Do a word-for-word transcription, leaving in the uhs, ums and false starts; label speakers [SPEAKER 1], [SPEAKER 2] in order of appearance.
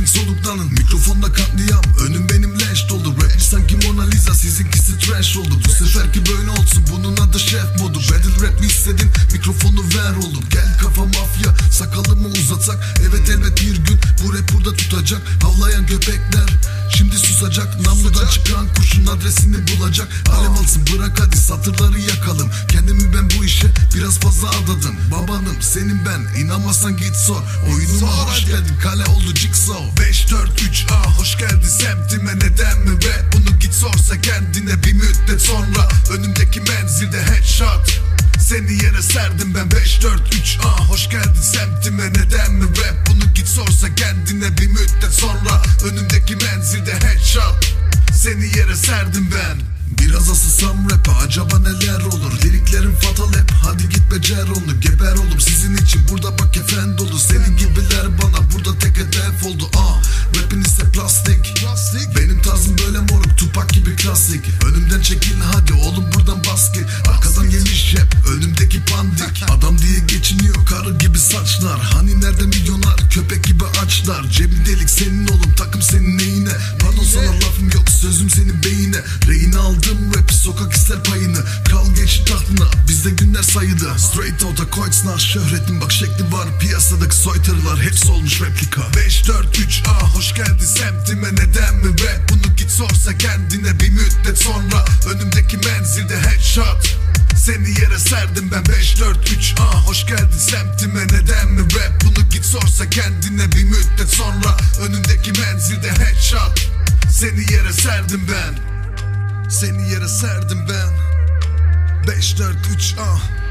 [SPEAKER 1] Sessizsin soluklanın, mikrofonda katliam. Önüm benim leş doldu. Rap sanki Mona Lisa, sizinkisi trash oldu. Bu seferki böyle olsun, bunun adı şef modu. Battle rap mi istedin, mikrofonu ver oğlum. Gel kafa mafya, sakalımı uzatsak. Evet elbet bir gün bu rap burada tutacak. Havlayan köpekler şimdi susacak. Namludan çıkan kurşun adresini bulacak. Alev alsın bırak hadi satırları yakalım. Kendimi ben bu işe biraz fazla adadım. Babanım senin ben, inanmazsan git sor. Oyunuma hoş geldin, kale oldu Jigsaw. Beş dört üç A hoş geldin semtime, neden mi rap? Bunu git sorsa kendine bir müddet sonra. Önümdeki menzilde headshot, seni yere serdim ben. Beş dört üç A hoş geldin semtime, neden mi rap? Bunu git sorsa kendine bir müddet sonra. Önümdeki menzilde headshot, seni yere serdim ben. Biraz asılsam rap'e acaba neler olur? Liriklerim fatal hep, hadi git becer onu. Geber oğlum sizin için burada bak kefen dolu. Senin gibiler bana burada tek hedef oldu. Ah, rapin ise plastik. Benim tarzım böyle moruk, Tupac gibi klasik. Önümden çekil hadi oğlum buradan bas ki. Arkadan yemiş hep önümdeki pandik. Adam diye geçiniyor karı gibi saçlar. Hani nerede milyoner, köpek gibi açlar. Cebim delik senin oğlum, takım senin neyine? Pardon sana lafım yok, sözüm senin beyine. Rehin aldım rap, sokak ister payını. Kal geç tahtına, bizde günler sayıda. Straight outta koytsnar, şöhretin bak şekli var. Piyasadaki soytarılar hepsi olmuş replika. Beş dört üç A hoş geldin semtime, neden mi rap? Bunu git sorsa kendine bir müddet sonra. Önümdeki menzilde headshot, seni yere serdim ben. Beş dört üç A hoş geldin semtime, neden mi rap? Bunu git sorsa kendine bir müddet sonra. Önümdeki menzilde headshot, seni yere serdim ben. Seni yere serdim ben. Beş dört üç A